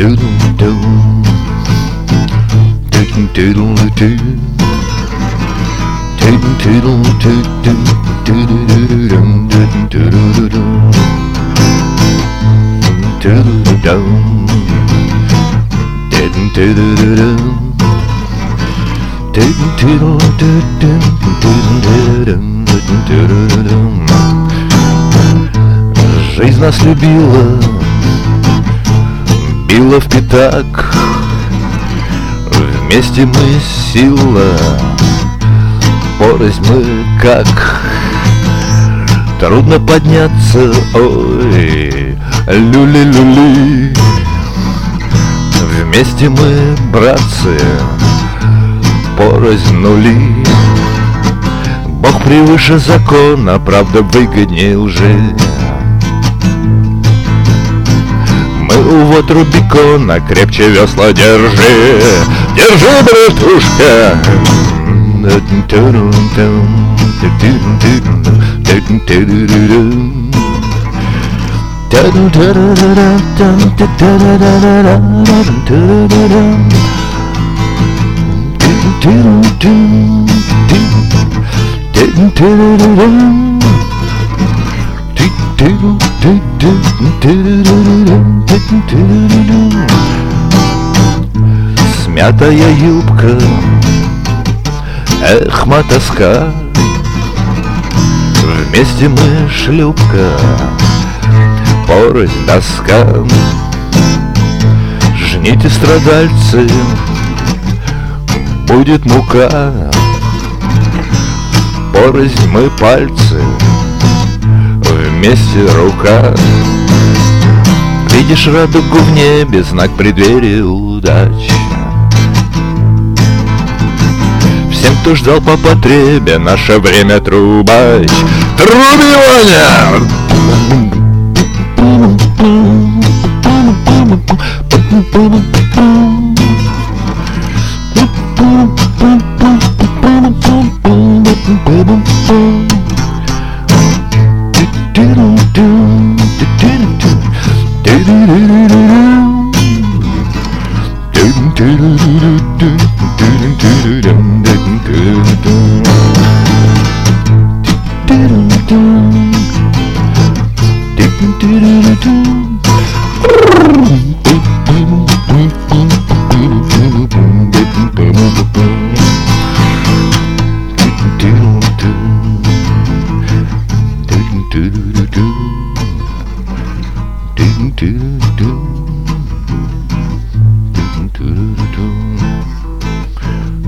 Жизнь нас любила, била в пятак. Вместе мы сила, порознь мы как. Трудно подняться, ой, люли-люли. Вместе мы, братцы, порознь нули. Бог превыше закона, правда выгоднее лжи. Мы у вот Рубикона, крепче весла держи. Держи, братушка! Смятая юбка, эх, мотоска. Вместе мы шлюпка, порознь доска. Жните, страдальцы, будет мука. Порознь мы пальцы, вместе рука. Видишь радугу в небе, знак преддверия удач. Всем, кто ждал по потребе, наше время трубач. Труби, Ваня! Do